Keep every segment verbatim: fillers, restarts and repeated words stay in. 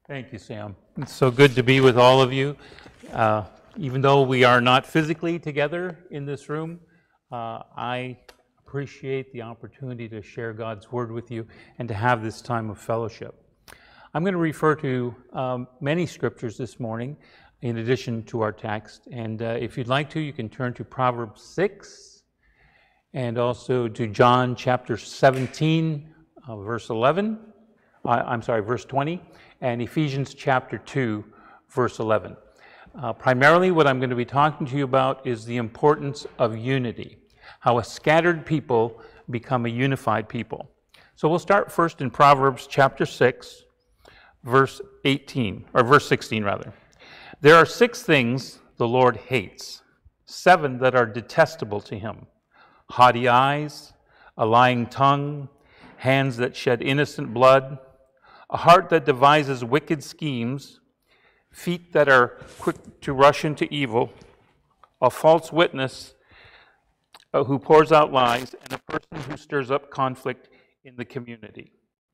Thank you, Sam. It's so good to be with all of you. Uh, even though we are not physically together in this room, uh, I appreciate the opportunity to share God's Word with you and to have this time of fellowship. I'm going to refer to um, many scriptures this morning in addition to our text. And uh, if you'd like to, you can turn to Proverbs six and also to John chapter seventeen, uh, verse eleven. Uh, I'm sorry, verse twenty, and Ephesians chapter two, verse eleven. Uh, primarily what I'm going to be talking to you about is the importance of unity, how a scattered people become a unified people. So we'll start first in Proverbs chapter six, verse eighteen, or verse sixteen rather. There are six things the Lord hates, seven that are detestable to him: haughty eyes, a lying tongue, hands that shed innocent blood, a heart that devises wicked schemes, feet that are quick to rush into evil, a false witness uh, who pours out lies, and a person who stirs up conflict in the community.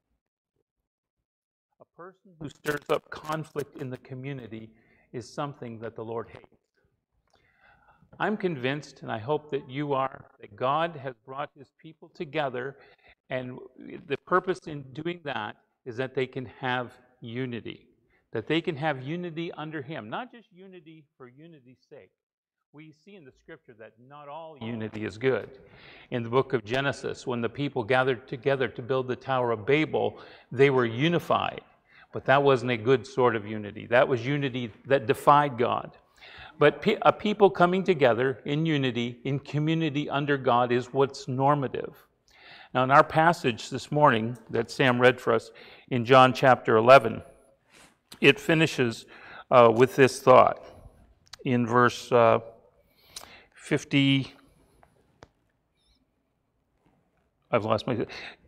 A person who stirs up conflict in the community is something that the Lord hates. I'm convinced, and I hope that you are, that God has brought his people together, and the purpose in doing that is that they can have unity, that they can have unity under him, not just unity for unity's sake. We see in the scripture that not all unity is good. In the book of Genesis, when the people gathered together to build the Tower of Babel, they were unified, but that wasn't a good sort of unity. That was unity that defied God. But pe- a people coming together in unity, in community under God, is what's normative. Now, in our passage this morning that Sam read for us in John chapter eleven, it finishes uh, with this thought in verse uh, fifty. I've lost my.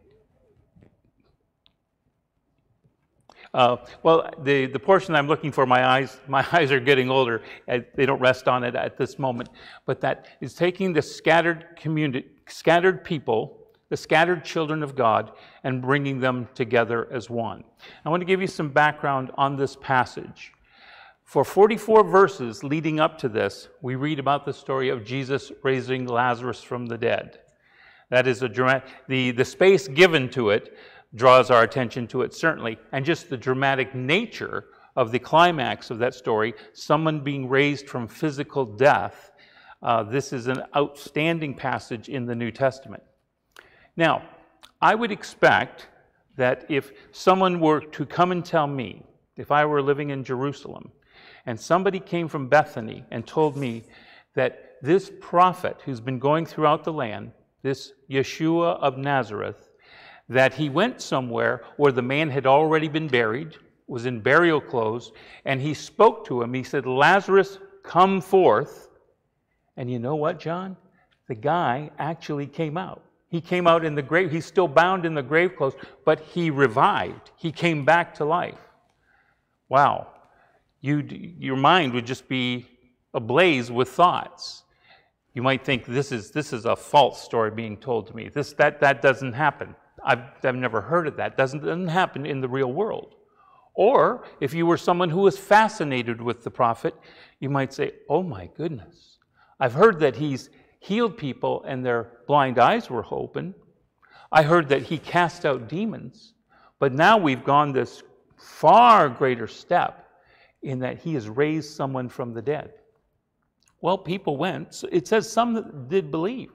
Uh, well, the, the portion I'm looking for, my eyes, my eyes are getting older. They don't rest on it at this moment. But that is taking the scattered community, scattered people, the scattered children of God, and bringing them together as one. I want to give you some background on this passage. For forty-four verses leading up to this, we read about the story of Jesus raising Lazarus from the dead. That is a dramatic, the, the space given to it draws our attention to it, certainly, and just the dramatic nature of the climax of that story, someone being raised from physical death. Uh, this is an outstanding passage in the New Testament. Now, I would expect that if someone were to come and tell me, if I were living in Jerusalem, and somebody came from Bethany and told me that this prophet who's been going throughout the land, this Yeshua of Nazareth, that he went somewhere where the man had already been buried, was in burial clothes, and he spoke to him. He said, "Lazarus, come forth." And you know what, John? The guy actually came out. He came out in the grave. He's still bound in the grave clothes, but he revived. He came back to life. Wow. You, your mind would just be ablaze with thoughts. You might think, this is, this is a false story being told to me. This, that, that doesn't happen. I've, I've never heard of that. Doesn't, doesn't happen in the real world. Or if you were someone who was fascinated with the prophet, you might say, oh my goodness, I've heard that he's healed people and their blind eyes were open. I heard that he cast out demons. But now we've gone this far greater step in that he has raised someone from the dead. Well, people went. It says some did believe.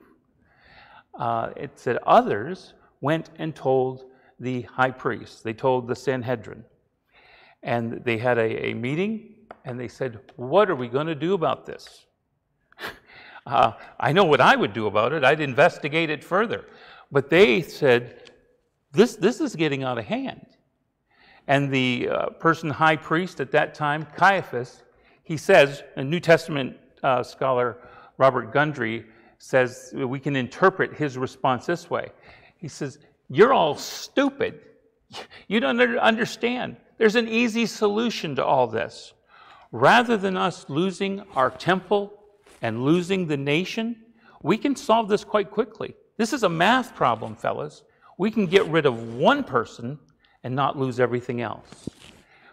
Uh, it said others went and told the high priest. They told the Sanhedrin. And they had a, a meeting, and they said, what are we going to do about this? uh, I know what I would do about it. I'd investigate it further. But they said, this, this is getting out of hand. And the uh, person high priest at that time, Caiaphas, he says, a New Testament uh, scholar, Robert Gundry, says we can interpret his response this way. He says, you're all stupid. You don't understand. There's an easy solution to all this. Rather than us losing our temple and losing the nation, we can solve this quite quickly. This is a math problem, fellas. We can get rid of one person and not lose everything else.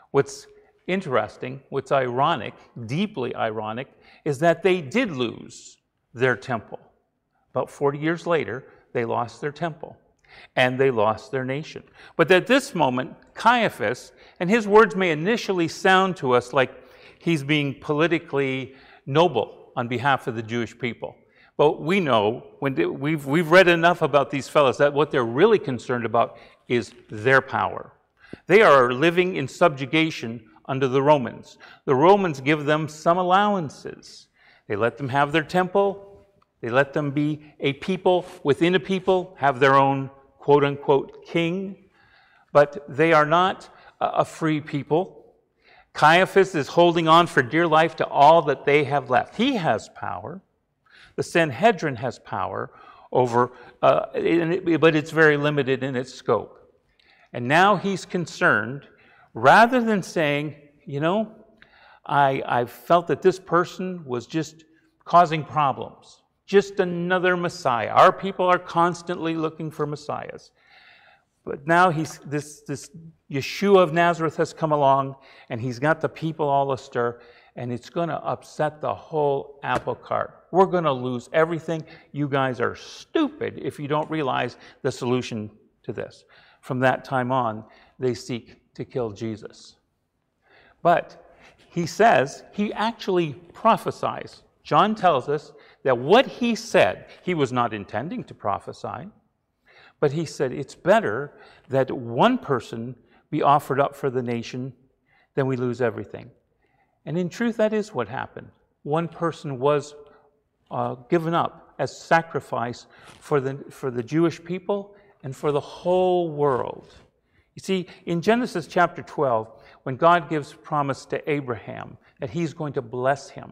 What's interesting, what's ironic, deeply ironic, is that they did lose their temple. About forty years later, they lost their temple and they lost their nation. But at this moment, Caiaphas, and his words may initially sound to us like he's being politically noble on behalf of the Jewish people. But we know, when they, we've, we've read enough about these fellows, that what they're really concerned about is their power. They are living in subjugation under the Romans. The Romans give them some allowances. They let them have their temple. They let them be a people within a people, have their own quote-unquote king. But they are not a free people. Caiaphas is holding on for dear life to all that they have left. He has power. The Sanhedrin has power over, uh, it, but it's very limited in its scope. And now he's concerned, rather than saying, you know, I, I felt that this person was just causing problems, just another Messiah. Our people are constantly looking for Messiahs. But now he's, this, this Yeshua of Nazareth has come along, and he's got the people all astir, and it's going to upset the whole apple cart. We're going to lose everything. You guys are stupid if you don't realize the solution to this. From that time on, they seek to kill Jesus. But he says, he actually prophesies. John tells us that what he said, he was not intending to prophesy, but he said it's better that one person be offered up for the nation than we lose everything. And in truth, that is what happened. One person was uh, given up as sacrifice for the, for the Jewish people and for the whole world. You see, in Genesis chapter twelve, when God gives promise to Abraham that he's going to bless him,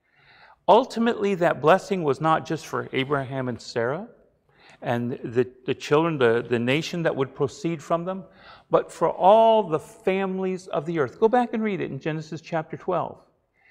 ultimately that blessing was not just for Abraham and Sarah and the, the children, the, the nation that would proceed from them, but for all the families of the earth. Go back and read it in Genesis chapter twelve.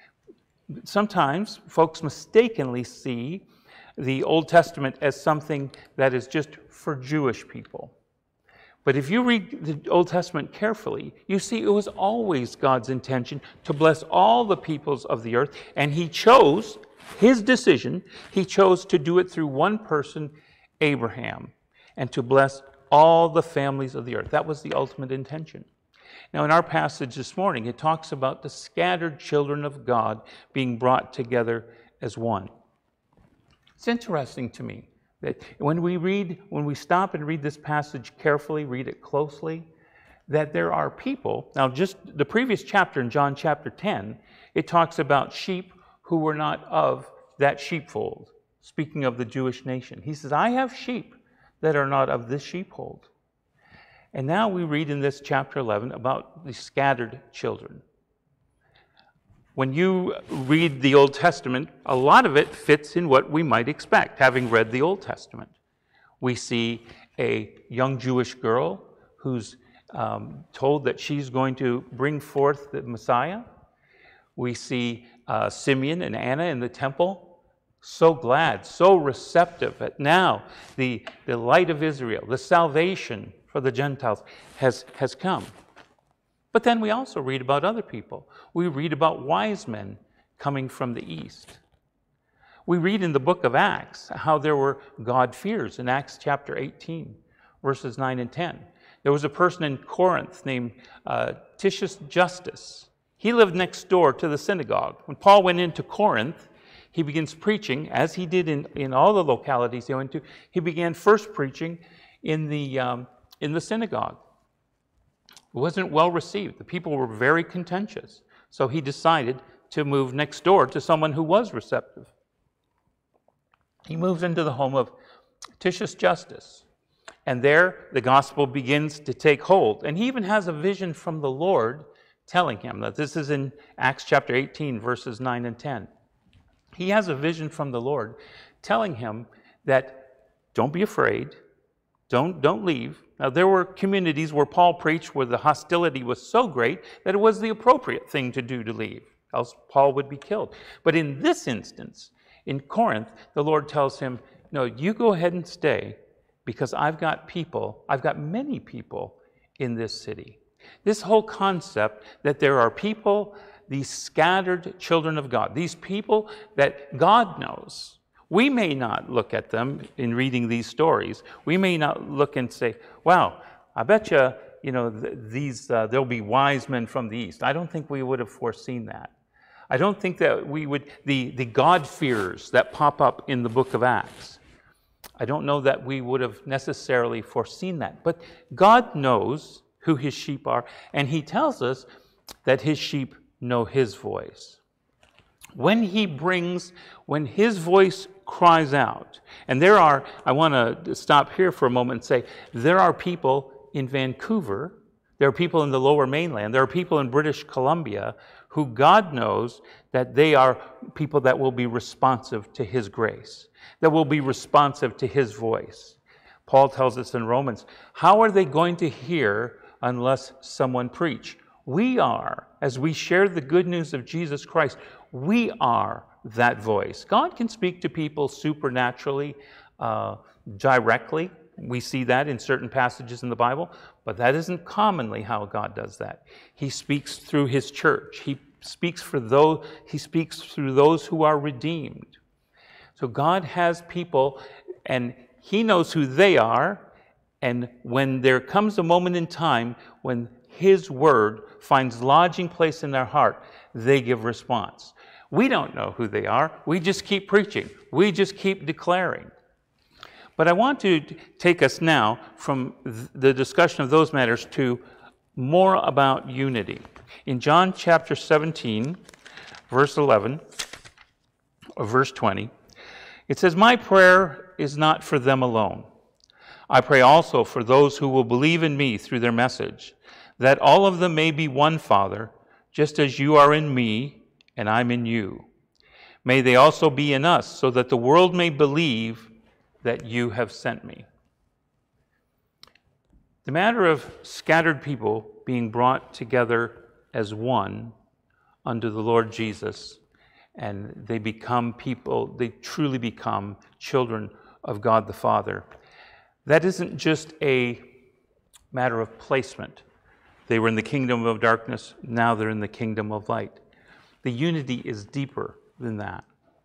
Sometimes folks mistakenly see the Old Testament as something that is just for Jewish people. But if you read the Old Testament carefully, you see it was always God's intention to bless all the peoples of the earth, and he chose, his decision, he chose to do it through one person, Abraham, and to bless all the families of the earth. That was the ultimate intention. Now, in our passage this morning, it talks about the scattered children of God being brought together as one. It's interesting to me that when we read, when we stop and read this passage carefully, read it closely, that there are people, now just the previous chapter in John chapter ten, it talks about sheep who were not of that sheepfold, speaking of the Jewish nation. He says, I have sheep that are not of this sheepfold. And now we read in this chapter eleven about the scattered children. When you read the Old Testament, a lot of it fits in what we might expect, having read the Old Testament. We see a young Jewish girl who's um, told that she's going to bring forth the Messiah. We see uh, Simeon and Anna in the temple, so glad, so receptive that now the, the light of Israel, the salvation for the Gentiles has, has come. But then we also read about other people. We read about wise men coming from the east. We read in the book of Acts how there were God-fears in Acts chapter eighteen, verses nine and ten. There was a person in Corinth named uh, Titius Justus. He lived next door to the synagogue. When Paul went into Corinth, he begins preaching, as he did in, in all the localities he went to. He began first preaching in the, um, in the synagogue. It wasn't well received. The people were very contentious. So he decided to move next door to someone who was receptive. He moves into the home of Titius Justus. And there the gospel begins to take hold. And he even has a vision from the Lord telling him that this is in Acts chapter eighteen, verses nine and ten. He has a vision from the Lord telling him that don't be afraid, don't, don't leave. Now, there were communities where Paul preached where the hostility was so great that it was the appropriate thing to do to leave, else Paul would be killed. But in this instance, in Corinth, the Lord tells him, no, you go ahead and stay because I've got people, I've got many people in this city. This whole concept that there are people, these scattered children of God, these people that God knows. We may not look at them in reading these stories. We may not look and say, wow, I bet you, you know, th these, uh, there'll be wise men from the East. I don't think we would have foreseen that. I don't think that we would, the, the God-fearers that pop up in the book of Acts, I don't know that we would have necessarily foreseen that. But God knows who his sheep are, and he tells us that his sheep know his voice. When he brings, when his voice cries out, and there are, I want to stop here for a moment and say, there are people in Vancouver, there are people in the Lower Mainland, there are people in British Columbia who God knows that they are people that will be responsive to his grace, that will be responsive to his voice. Paul tells us in Romans, how are they going to hear unless someone preach? We are, as we share the good news of Jesus Christ, we are that voice. God can speak to people supernaturally, uh, directly. We see that in certain passages in the Bible, but that isn't commonly how God does that. He speaks through his church. He speaks for those, he speaks through those who are redeemed. So God has people, and he knows who they are, and when there comes a moment in time when his word finds lodging place in their heart, they give response. We don't know who they are. We just keep preaching. We just keep declaring. But I want to take us now from the discussion of those matters to more about unity. In John chapter seventeen, verse eleven, or verse twenty, it says, "My prayer is not for them alone. I pray also for those who will believe in me through their message, that all of them may be one, Father, just as you are in me and I'm in you. May they also be in us, so that the world may believe that you have sent me." The matter of scattered people being brought together as one under the Lord Jesus, and they become people, they truly become children of God the Father. That isn't just a matter of placement. They were in the kingdom of darkness, now they're in the kingdom of light. The unity is deeper than that.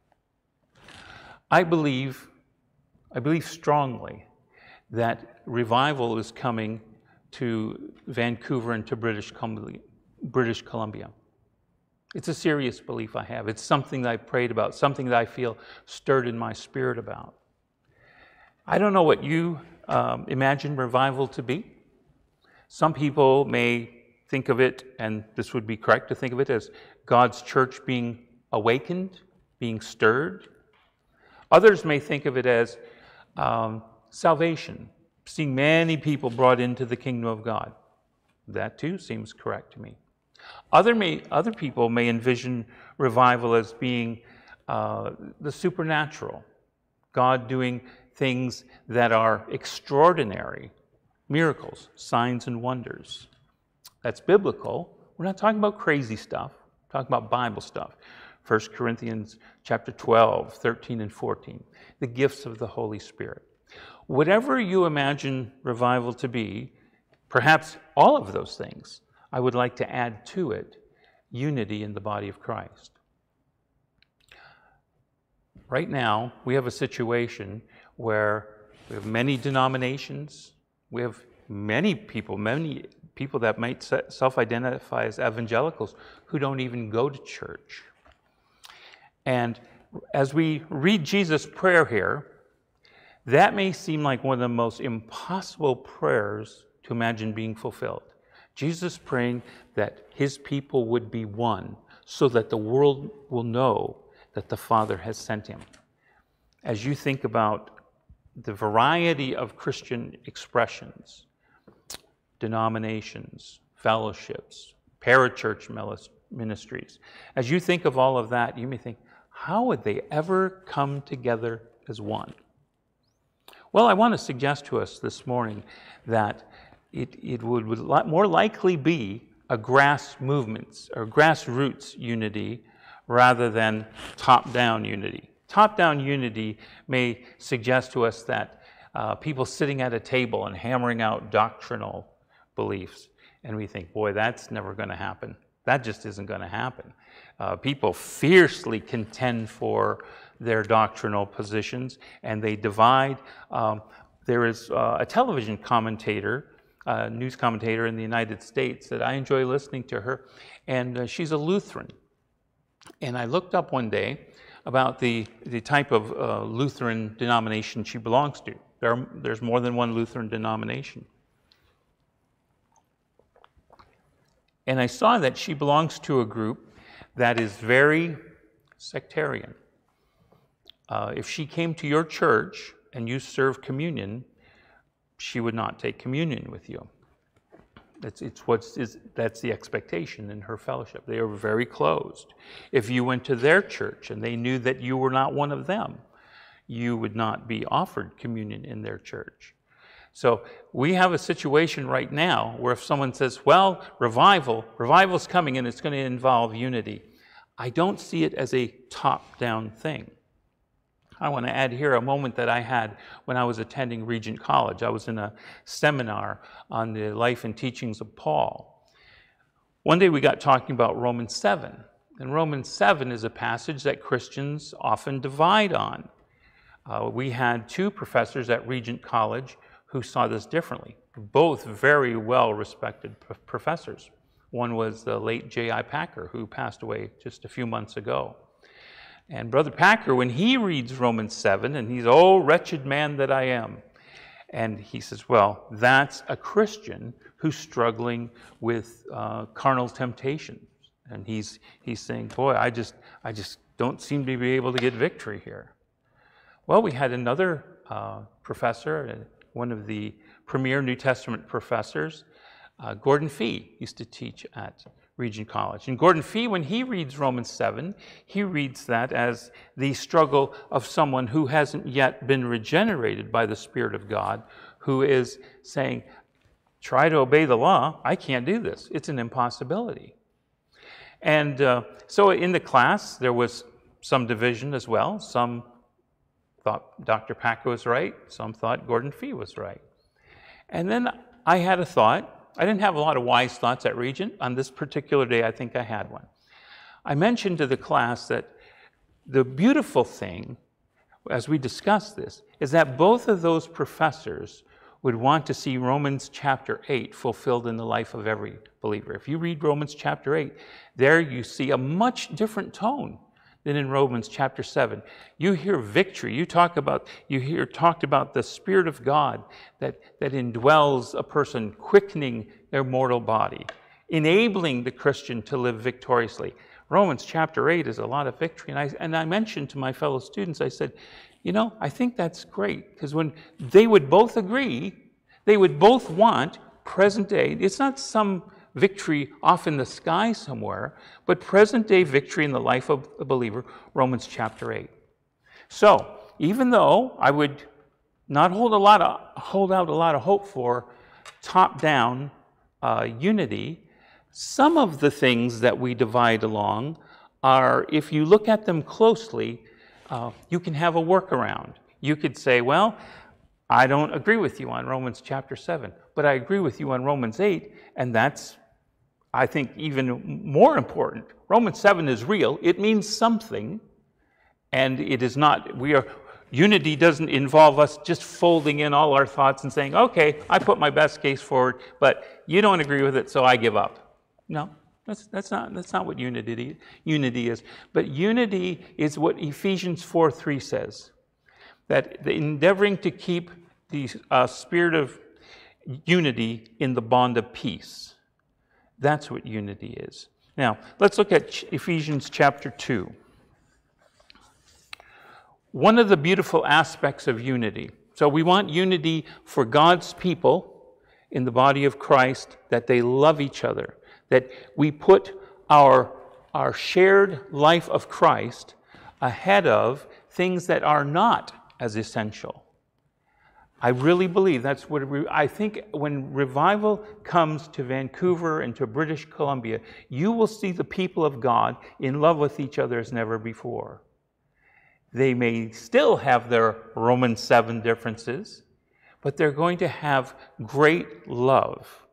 I believe, I believe strongly that revival is coming to Vancouver and to British Columbia. British Columbia. It's a serious belief I have. It's something that I prayed about, something that I feel stirred in my spirit about. I don't know what you um, imagine revival to be. Some people may think of it, and this would be correct to think of it, as God's church being awakened, being stirred. Others may think of it as um, salvation, seeing many people brought into the kingdom of God. That too seems correct to me. Other, may, other people may envision revival as being uh, the supernatural, God doing things that are extraordinary, miracles, signs and wonders. That's biblical. We're not talking about crazy stuff. We're talking about Bible stuff. First Corinthians chapter twelve, thirteen and fourteen. The gifts of the Holy Spirit. Whatever you imagine revival to be, perhaps all of those things, I would like to add to it unity in the body of Christ. Right now, we have a situation where we have many denominations. We have many people, many people that might self-identify as evangelicals who don't even go to church. And as we read Jesus' prayer here, that may seem like one of the most impossible prayers to imagine being fulfilled. Jesus praying that his people would be one, so that the world will know that the Father has sent him. As you think about the variety of Christian expressions, denominations, fellowships, parachurch ministries, as you think of all of that, you may think, how would they ever come together as one? Well, I want to suggest to us this morning that It, it would, would more likely be a grass movements or grassroots unity rather than top-down unity. Top-down unity may suggest to us that uh, people sitting at a table and hammering out doctrinal beliefs. And we think, boy, that's never going to happen. That just isn't going to happen. Uh, people fiercely contend for their doctrinal positions, and they divide. Um, there is uh, a television commentator, uh, news commentator in the United States that I enjoy listening to her, and uh, she's a Lutheran. And I looked up one day about the, the type of uh, Lutheran denomination she belongs to. There are, there's more than one Lutheran denomination. And I saw that she belongs to a group that is very sectarian. Uh, if she came to your church and you serve communion, she would not take communion with you. It's, it's what's, is, that's the expectation in her fellowship. They are very closed. If you went to their church and they knew that you were not one of them, you would not be offered communion in their church. So we have a situation right now where if someone says, well, revival, revival's coming and it's going to involve unity, I don't see it as a top-down thing. I want to add here a moment that I had when I was attending Regent College. I was in a seminar on the life and teachings of Paul. One day we got talking about Romans seven, and Romans seven is a passage that Christians often divide on. Uh, we had two professors at Regent College who saw this differently, both very well-respected professors. One was the late J I Packer, who passed away just a few months ago. And Brother Packer, when he reads Romans seven, and he's, oh, wretched man that I am, and he says, well, that's a Christian who's struggling with uh, carnal temptations. And he's, he's saying, boy, I just, I just don't seem to be able to get victory here. Well, we had another uh, professor, one of the premier New Testament professors, uh, Gordon Fee, used to teach at Regent College. And Gordon Fee, when he reads Romans seven, he reads that as the struggle of someone who hasn't yet been regenerated by the Spirit of God, who is saying, try to obey the law, I can't do this. It's an impossibility. And uh, so in the class, there was some division as well. Some thought Doctor Packer was right. Some thought Gordon Fee was right. And then I had a thought. I didn't have a lot of wise thoughts at Regent. On this particular day, I think I had one. I mentioned to the class that the beautiful thing, as we discussed this, is that both of those professors would want to see Romans chapter eight fulfilled in the life of every believer. If you read Romans chapter eight, there you see a much different tone than in Romans chapter seven. You hear victory. You talk about, you hear talked about the Spirit of God that, that indwells a person, quickening their mortal body, enabling the Christian to live victoriously. Romans chapter eight is a lot of victory. And I, and I mentioned to my fellow students, I said, you know, I think that's great, because when they would both agree, they would both want present day. It's not some victory off in the sky somewhere, but present-day victory in the life of a believer, Romans chapter eight. So, even though I would not hold a lot of hold out a lot of hope for top-down uh, unity, some of the things that we divide along are, if you look at them closely, uh, you can have a workaround. You could say, well, I don't agree with you on Romans chapter seven, but I agree with you on Romans eight, and that's, I think, even more important. Romans seven is real. It means something, and it is not, we are, unity doesn't involve us just folding in all our thoughts and saying, okay, I put my best case forward, but you don't agree with it, so I give up. No, that's, that's, not, that's not what unity, unity is. But unity is what Ephesians four three says, that the endeavoring to keep the uh, spirit of unity in the bond of peace. That's what unity is. Now, let's look at Ephesians chapter two. One of the beautiful aspects of unity. So we want unity for God's people in the body of Christ, that they love each other, that we put our, our shared life of Christ ahead of things that are not as essential. I really believe that's what, I think when revival comes to Vancouver and to British Columbia, you will see the people of God in love with each other as never before. They may still have their Romans seven differences, but they're going to have great love.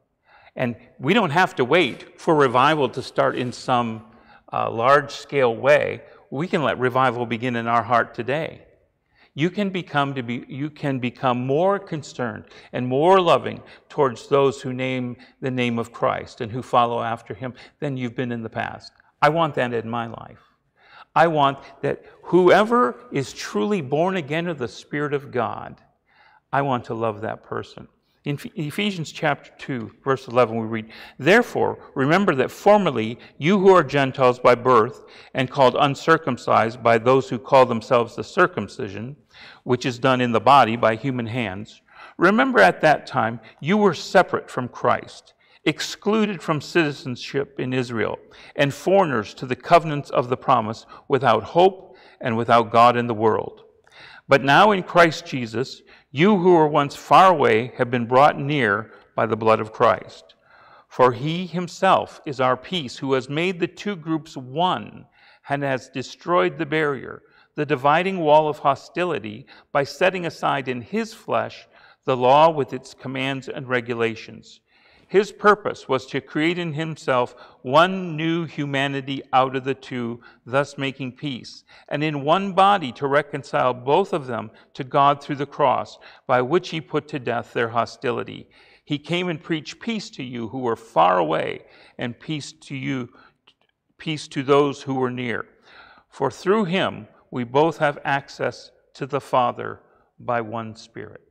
And we don't have to wait for revival to start in some uh, large-scale way. We can let revival begin in our heart today. You can become to be you can become more concerned and more loving towards those who name the name of Christ and who follow after him than you've been in the past. I want that in my life. I want that whoever is truly born again of the Spirit of God, I want to love that person. In Ephesians chapter two, verse eleven, we read, "Therefore, remember that formerly you who are Gentiles by birth and called uncircumcised by those who call themselves the circumcision, which is done in the body by human hands, remember at that time you were separate from Christ, excluded from citizenship in Israel, and foreigners to the covenants of the promise, without hope and without God in the world. But now in Christ Jesus, you who were once far away have been brought near by the blood of Christ. For he himself is our peace, who has made the two groups one and has destroyed the barrier, the dividing wall of hostility, by setting aside in his flesh the law with its commands and regulations. His purpose was to create in himself one new humanity out of the two, thus making peace, and in one body to reconcile both of them to God through the cross, by which he put to death their hostility. He came and preached peace to you who were far away, and peace to you, peace to those who were near. For through him we both have access to the Father by one Spirit."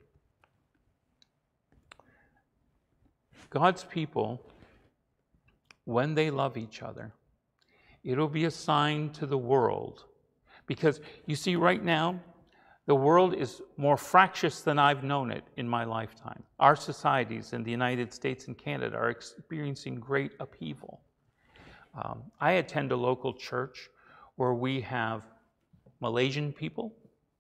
God's people, when they love each other, it'll be a sign to the world. Because you see, right now, the world is more fractious than I've known it in my lifetime. Our societies in the United States and Canada are experiencing great upheaval. Um, I attend a local church where we have Malaysian people,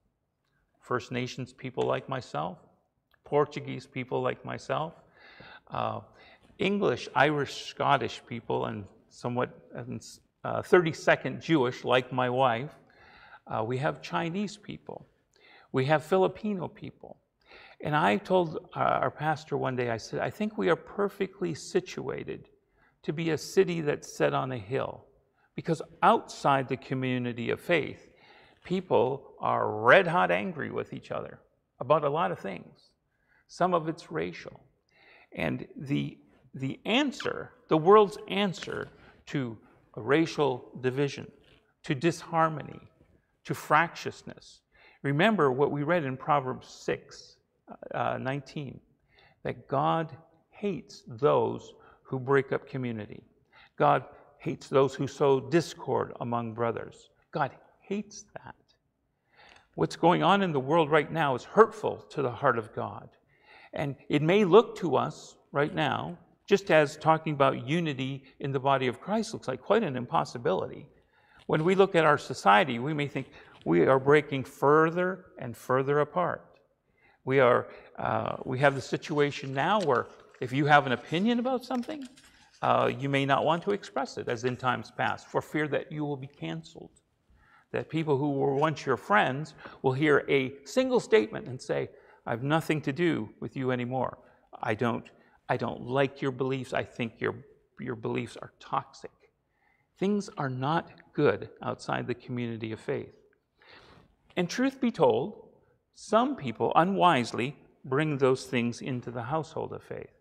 First Nations people like myself, Portuguese people like myself, Uh, English, Irish, Scottish people, and somewhat uh, thirty-second Jewish, like my wife. Uh, we have Chinese people. We have Filipino people. And I told uh, our pastor one day, I said, I think we are perfectly situated to be a city that's set on a hill. Because outside the community of faith, people are red-hot angry with each other about a lot of things. Some of it's racial. And the, the answer, the world's answer to racial division, to disharmony, to fractiousness. Remember what we read in Proverbs six, uh, nineteen, that God hates those who break up community. God hates those who sow discord among brothers. God hates that. What's going on in the world right now is hurtful to the heart of God. And it may look to us right now, just as talking about unity in the body of Christ looks like quite an impossibility. When we look at our society, we may think we are breaking further and further apart. We are, uh, we have the situation now where if you have an opinion about something, uh, you may not want to express it, as in times past, for fear that you will be canceled. That people who were once your friends will hear a single statement and say, I have nothing to do with you anymore. I don't, I don't like your beliefs. I think your, your beliefs are toxic. Things are not good outside the community of faith. And truth be told, some people unwisely bring those things into the household of faith.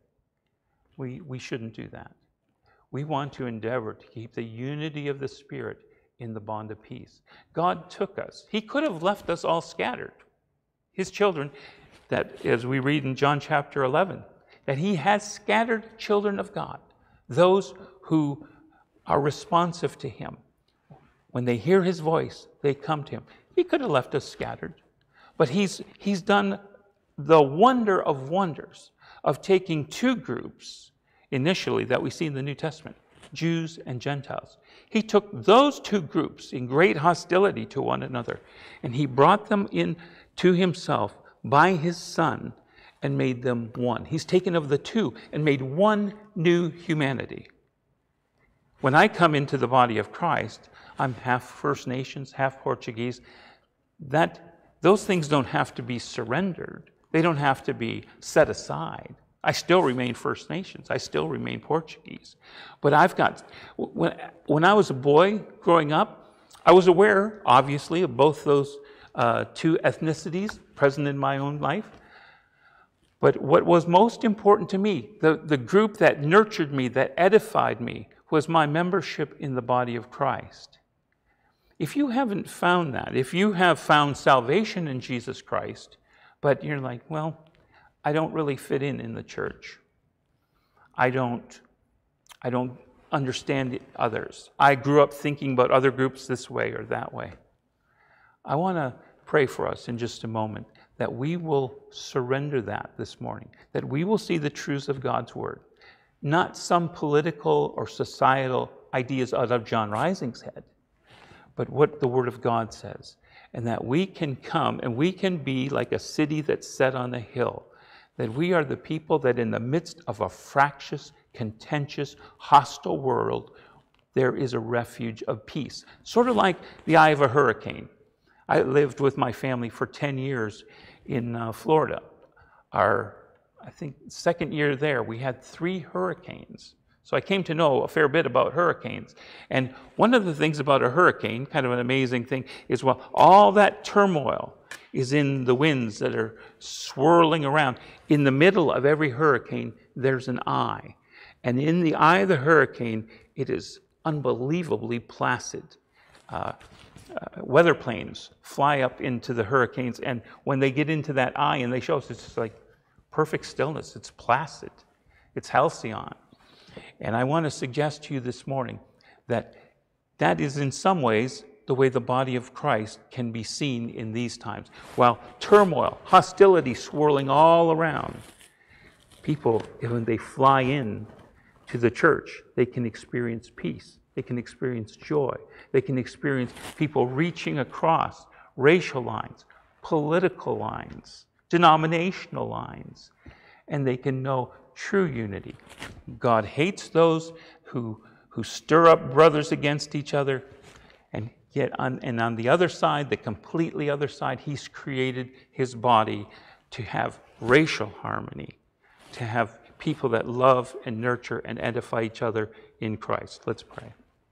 We, we shouldn't do that. We want to endeavor to keep the unity of the Spirit in the bond of peace. God took us. He could have left us all scattered. His children, that as we read in John chapter eleven, that he has scattered children of God, those who are responsive to him. When they hear his voice, they come to him. He could have left us scattered, but he's, he's done the wonder of wonders of taking two groups initially that we see in the New Testament, Jews and Gentiles. He took those two groups in great hostility to one another, and he brought them in to himself by his Son and made them one. He's taken of the two and made one new humanity. When I come into the body of Christ, I'm half First Nations, half Portuguese. That, those things don't have to be surrendered. They don't have to be set aside. I still remain First Nations. I still remain Portuguese. But I've got, when, when I was a boy growing up, I was aware, obviously, of both those uh, two ethnicities present in my own life. But what was most important to me, the, the group that nurtured me, that edified me, was my membership in the body of Christ. If you haven't found that, if you have found salvation in Jesus Christ, but you're like, well, I don't really fit in in the church. I don't, I don't understand others. I grew up thinking about other groups this way or that way. I want to pray for us in just a moment that we will surrender that this morning, that we will see the truths of God's Word, not some political or societal ideas out of John Rising's head, but what the Word of God says, and that we can come and we can be like a city that's set on a hill, that we are the people that in the midst of a fractious, contentious, hostile world, there is a refuge of peace. Sort of like the eye of a hurricane. I lived with my family for ten years in uh, Florida. Our, I think, second year there, we had three hurricanes. So I came to know a fair bit about hurricanes. And one of the things about a hurricane, kind of an amazing thing, is well, all that turmoil is in the winds that are swirling around. In the middle of every hurricane, there's an eye. And in the eye of the hurricane, it is unbelievably placid. Uh, uh, weather planes fly up into the hurricanes, and when they get into that eye and they show us, it's just like perfect stillness. It's placid. It's halcyon. And I want to suggest to you this morning that that is in some ways the way the body of Christ can be seen in these times. While turmoil, hostility swirling all around, people, when they fly in to the church, they can experience peace. They can experience joy. They can experience people reaching across racial lines, political lines, denominational lines, and they can know true unity. God hates those who, who stir up brothers against each other, and yet on, and on the other side, the completely other side, He's created His body to have racial harmony, to have people that love and nurture and edify each other in Christ. Let's pray.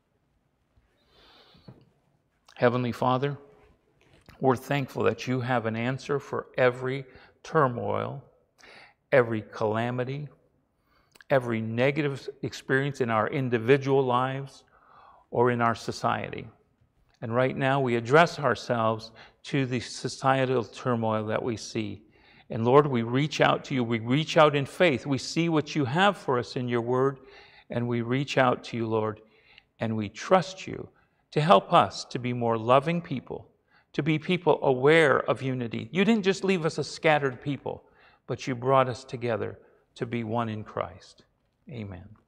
Heavenly Father, we're thankful that You have an answer for every turmoil, every calamity, every negative experience in our individual lives or in our society. And right now we address ourselves to the societal turmoil that we see. And Lord, we reach out to You. We reach out in faith. We see what You have for us in Your Word, and we reach out to You, Lord, and we trust You to help us to be more loving people, to be people aware of unity. You didn't just leave us a scattered people, but You brought us together to be one in Christ. Amen.